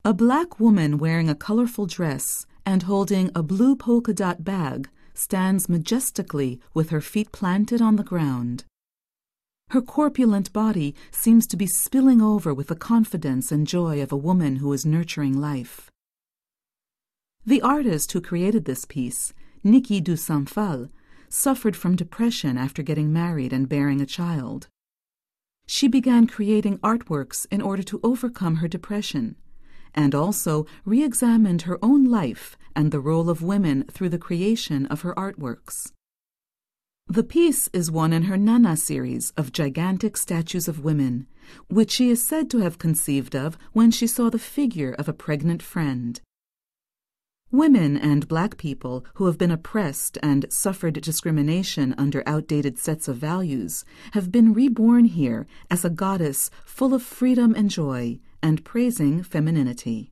A black woman wearing a colorful dress and holding a blue polka dot bag stands majestically with her feet planted on the ground. Her corpulent body seems to be spilling over with the confidence and joy of a woman who is nurturing life. The artist who created this piece, Niki du Samphal, suffered from depression after getting married and bearing a child. She began creating artworks in order to overcome her depression, and also re-examined her own life and the role of women through the creation of her artworks. The piece is one in her Nana series of gigantic statues of women, which she is said to have conceived of when she saw the figure of a pregnant friend. Women and black people who have been oppressed and suffered discrimination under outdated sets of values have been reborn here as a goddess full of freedom and joy and praising femininity.